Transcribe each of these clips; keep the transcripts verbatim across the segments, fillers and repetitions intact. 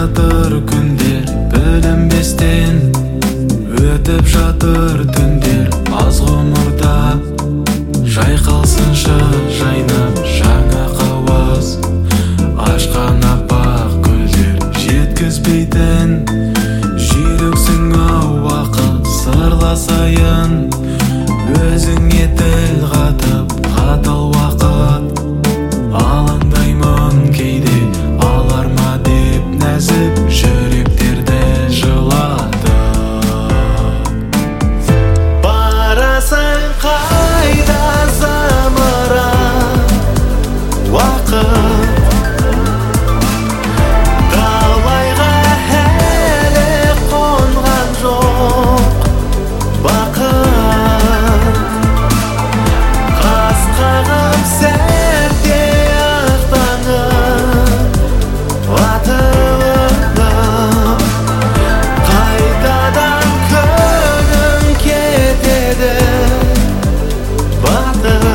жатыр күндер, білінбестен өтіп жатыр түндер. Аз ғұмырда жайқалсыншы жайнап жаңа қауас ашқан аппақ гүлдер. Жеткізбейтін жүйрексің ау уақыт сырласайын, өзіңе тіл қатып қатал уақыт. Алаңдаймын кейде алар ма деп нәзік жүректерді жылады. Барасың қайда замырап уақыт, талайға әлі қонған жоқ бақыт. Қас қағым сәтте ақтаңып атылып, қайтадан күнің кетеді батып.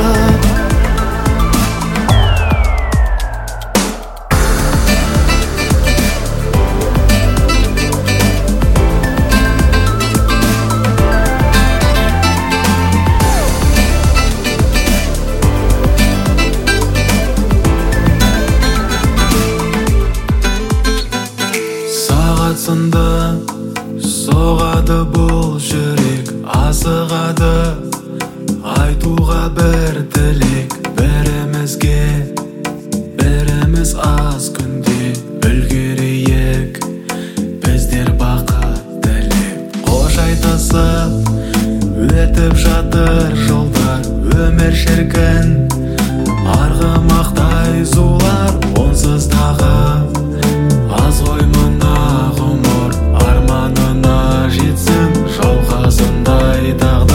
Сағат сынды соғады бұл жүрек, асығады айтуға бір тілек. Бірімізге біріміз аз күнде үлгерейік біздер бақыт тілеп. Қош айтысып өтіп жатыр жылдар, өмір шіркін арғымақтай зулар. Онсыз тағы аз ғой мына ғұмыр, арманына жетсін жауқазындай тағдыр.